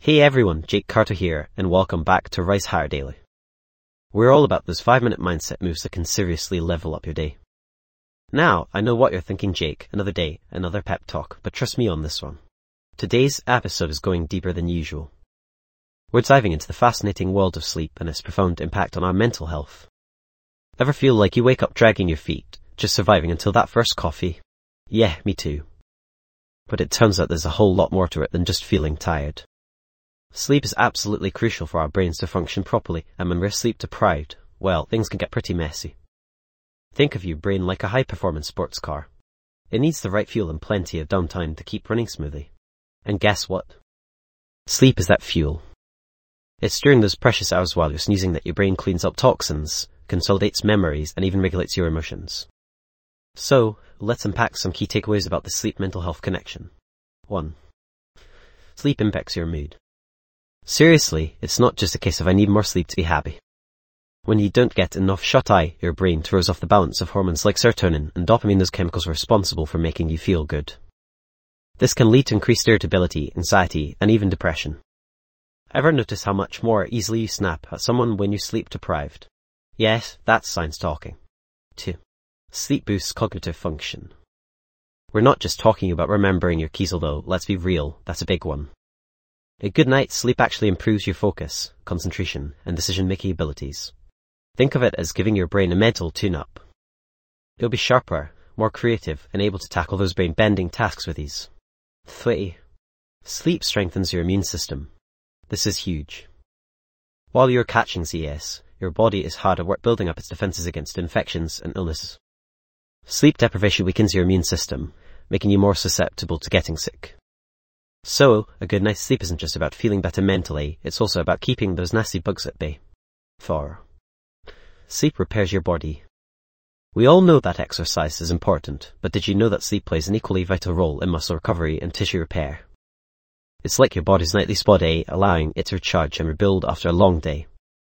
Hey everyone, Jake Carter here, and welcome back to Rise Higher Daily. We're all about those 5-minute mindset moves that can seriously level up your day. Now, I know what you're thinking, Jake, another day, another pep talk, but trust me on this one. Today's episode is going deeper than usual. We're diving into the fascinating world of sleep and its profound impact on our mental health. Ever feel like you wake up dragging your feet, just surviving until that first coffee? Yeah, me too. But it turns out there's a whole lot more to it than just feeling tired. Sleep is absolutely crucial for our brains to function properly, and when we're sleep deprived, well, things can get pretty messy. Think of your brain like a high-performance sports car. It needs the right fuel and plenty of downtime to keep running smoothly. And guess what? Sleep is that fuel. It's during those precious hours while you're snoozing that your brain cleans up toxins, consolidates memories, and even regulates your emotions. So, let's unpack some key takeaways about the sleep-mental health connection. 1. Sleep impacts your mood. Seriously, it's not just a case of I need more sleep to be happy. When you don't get enough shut-eye, your brain throws off the balance of hormones like serotonin and dopamine, those chemicals responsible for making you feel good. This can lead to increased irritability, anxiety, and even depression. Ever notice how much more easily you snap at someone when you're sleep deprived? Yes, that's science talking. 2. Sleep boosts cognitive function. We're not just talking about remembering your keys, although, let's be real, that's a big one. A good night's sleep actually improves your focus, concentration, and decision-making abilities. Think of it as giving your brain a mental tune-up. It'll be sharper, more creative, and able to tackle those brain-bending tasks with ease. 3. Sleep strengthens your immune system. This is huge. While you're catching ZS, your body is hard at work building up its defenses against infections and illnesses. Sleep deprivation weakens your immune system, making you more susceptible to getting sick. So, a good night's sleep isn't just about feeling better mentally, it's also about keeping those nasty bugs at bay. 4. Sleep repairs your body. We all know that exercise is important, but did you know that sleep plays an equally vital role in muscle recovery and tissue repair? It's like your body's nightly spa day, allowing it to recharge and rebuild after a long day.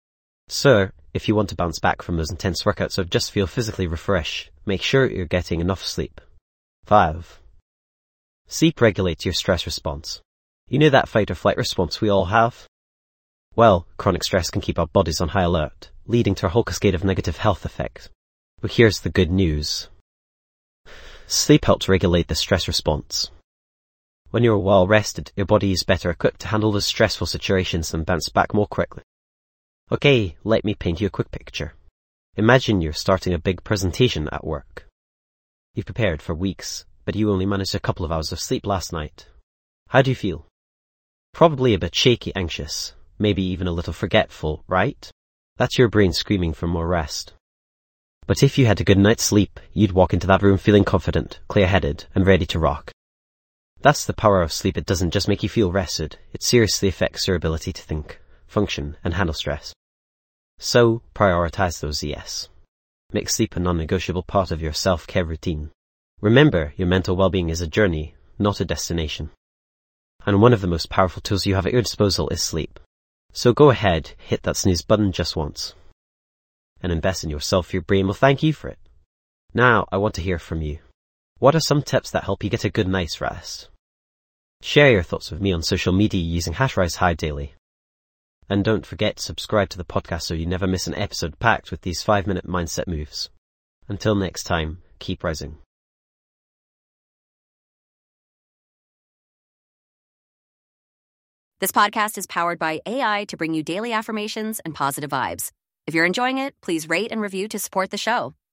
So, if you want to bounce back from those intense workouts or just feel physically refreshed, make sure you're getting enough sleep. 5. Sleep regulates your stress response. You know that fight or flight response we all have? Well, chronic stress can keep our bodies on high alert, leading to a whole cascade of negative health effects. But here's the good news. Sleep helps regulate the stress response. When you're well rested, your body is better equipped to handle those stressful situations and bounce back more quickly. Okay, let me paint you a quick picture. Imagine you're starting a big presentation at work. You've prepared for weeks, but you only managed a couple of hours of sleep last night. How do you feel? Probably a bit shaky, anxious, maybe even a little forgetful, right? That's your brain screaming for more rest. But if you had a good night's sleep, you'd walk into that room feeling confident, clear-headed, and ready to rock. That's the power of sleep. It doesn't just make you feel rested, it seriously affects your ability to think, function, and handle stress. So, prioritize those ES. Make sleep a non-negotiable part of your self-care routine. Remember, your mental well-being is a journey, not a destination. And one of the most powerful tools you have at your disposal is sleep. So go ahead, hit that snooze button just once. And invest in yourself. Your brain will thank you for it. Now, I want to hear from you. What are some tips that help you get a good night's rest? Share your thoughts with me on social media using #RiseHighDaily. And don't forget to subscribe to the podcast so you never miss an episode packed with these 5-minute mindset moves. Until next time, keep rising. This podcast is powered by AI to bring you daily affirmations and positive vibes. If you're enjoying it, please rate and review to support the show.